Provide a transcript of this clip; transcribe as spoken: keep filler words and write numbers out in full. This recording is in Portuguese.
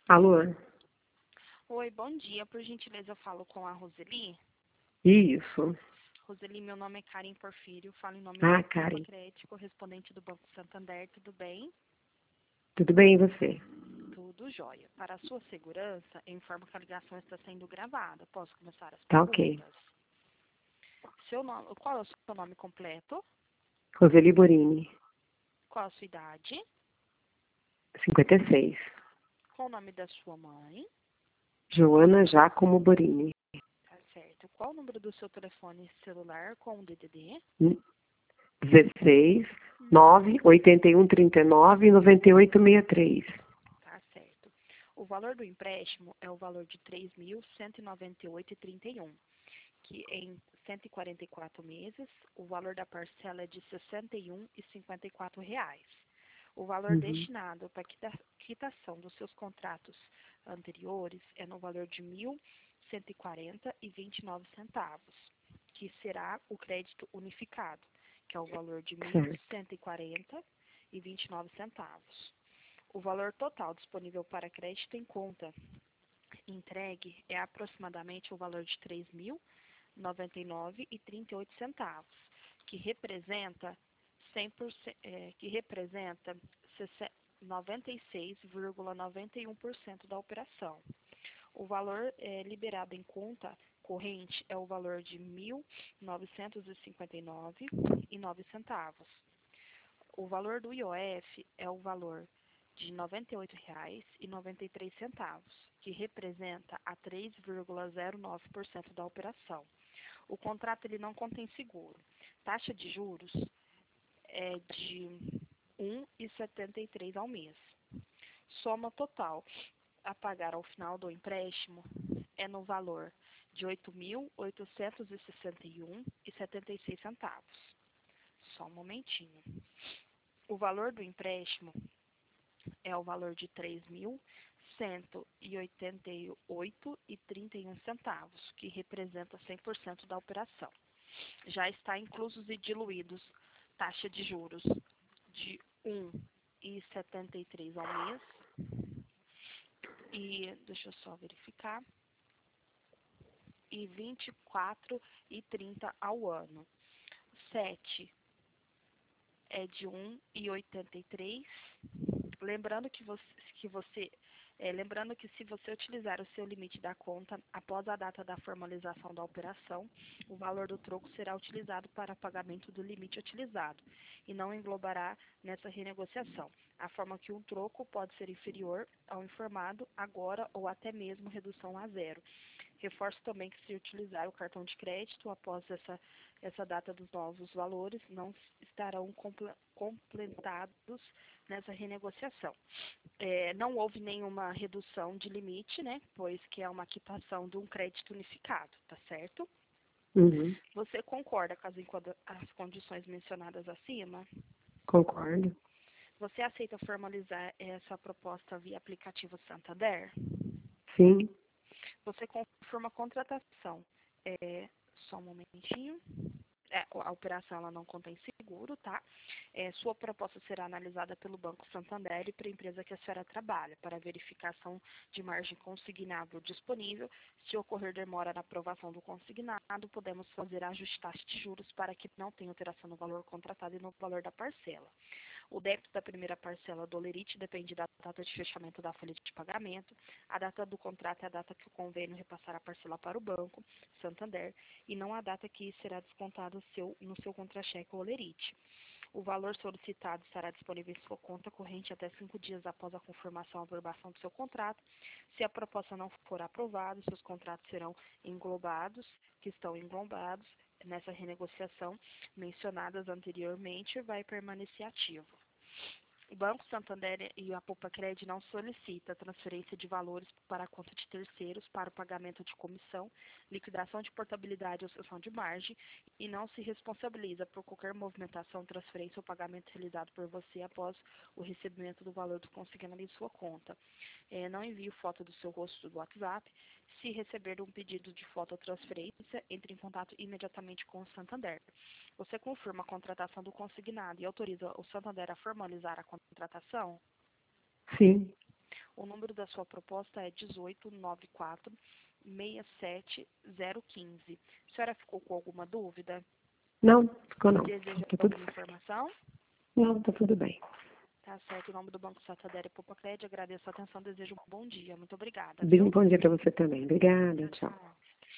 Alô? Oi, bom dia. Por gentileza, eu falo com a Roseli. Isso. Roseli, meu nome é Karen Porfírio, falo em nome Ah, da Karen. Crédito, correspondente do Banco Santander. Tudo bem? Tudo bem e você? Tudo jóia. Para a sua segurança, eu informo que a ligação está sendo gravada. Posso começar as Tá ok. perguntas? Seu nome, qual é o seu nome completo? Roseli Borini, Qual a sua idade? cinquenta e seis. Qual o nome da sua mãe? Joana Giacomo Borini. Tá certo. Qual o número do seu telefone celular com o D D D? Hum, dezesseis, Hum, nove, oitenta e um, trinta e nove, noventa e oito, sessenta e três. Tá certo. O valor do empréstimo é o valor de três mil cento e noventa e oito reais e trinta e um, que em cento e quarenta e quatro meses, o valor da parcela é de sessenta e um reais e cinquenta e quatro reais. O valor Uhum. destinado para quita- quitação dos seus contratos anteriores é no valor de mil cento e quarenta reais e vinte e nove centavos, que será o crédito unificado, que é o valor de mil Certo. cento e quarenta reais e vinte e nove centavos. O valor total disponível para crédito em conta entregue é aproximadamente o valor de três mil noventa e nove reais e trinta e oito centavos, que representa cem por cento, é, que representa noventa e seis vírgula noventa e um por cento da operação. O valor é, liberado em conta corrente é o valor de mil novecentos e cinquenta e nove reais e nove centavos. O valor do I O F é o valor de noventa e oito reais e noventa e três centavos, que representa a três vírgula zero nove por cento da operação. O contrato ele não contém seguro. Taxa de juros é de um vírgula setenta e três ao mês. Soma total a pagar ao final do empréstimo é no valor de oito mil oitocentos e sessenta e um reais e setenta e seis centavos. Só um momentinho. O valor do empréstimo é o valor de três mil cento e oitenta e oito reais e trinta e um centavos, que representa cem por cento da operação. Já está inclusos e diluídos taxa de juros de um vírgula setenta e três ao mês e, deixa eu só verificar, e vinte e quatro reais e trinta centavos ao ano. sete é de um vírgula oitenta e três. Lembrando que você, que você é, lembrando que se você utilizar o seu limite da conta após a data da formalização da operação, o valor do troco será utilizado para pagamento do limite utilizado e não englobará nessa renegociação. A forma que um troco pode ser inferior ao informado agora ou até mesmo redução a zero. Reforço também que se utilizar o cartão de crédito após essa, essa data dos novos valores, não estarão comple, completados nessa renegociação. É, não houve nenhuma redução de limite, né, pois que é uma quitação de um crédito unificado, tá certo? Uhum. Você concorda com as, as condições mencionadas acima? Concordo. Você aceita formalizar essa proposta via aplicativo Santander? Sim. Você confirma a contratação. É, só um momentinho. É, a operação ela não contém seguro, tá? É, sua proposta será analisada pelo Banco Santander e para a empresa que a senhora trabalha, para verificação de margem consignável disponível. Se ocorrer demora na aprovação do consignado, podemos fazer ajuste de taxa de juros para que não tenha alteração no valor contratado e no valor da parcela. O débito da primeira parcela do Olerite depende da data de fechamento da folha de pagamento. A data do contrato é a data que o convênio repassar a parcela para o Banco Santander e não a data que será descontado seu, no seu contra-cheque ou Olerite. O valor solicitado estará disponível em sua conta corrente até cinco dias após a confirmação ou averbação do seu contrato. Se a proposta não for aprovada, seus contratos serão englobados, que estão englobados nessa renegociação mencionadas anteriormente, vai permanecer ativo. O Banco Santander e a Poupa-Cred não solicita transferência de valores para a conta de terceiros para o pagamento de comissão, liquidação de portabilidade ou cessão de margem e não se responsabiliza por qualquer movimentação, transferência ou pagamento realizado por você após o recebimento do valor do consignado em sua conta. É, não envie foto do seu rosto do WhatsApp. Se receber um pedido de foto ou transferência, entre em contato imediatamente com o Santander. Você confirma a contratação do consignado e autoriza o Santander a formalizar a contratação? Sim. O número da sua proposta é dezoito noventa e quatro, sessenta e sete zero quinze. A senhora ficou com alguma dúvida? Não, ficou não. Deseja Tá tudo... alguma informação? Não, tá tudo bem. Tá certo. Em nome do Banco Santander e Popacred, agradeço a atenção, desejo um bom dia. Muito obrigada, Bem, viu? bom dia para você também. Obrigada, tchau. Tchau.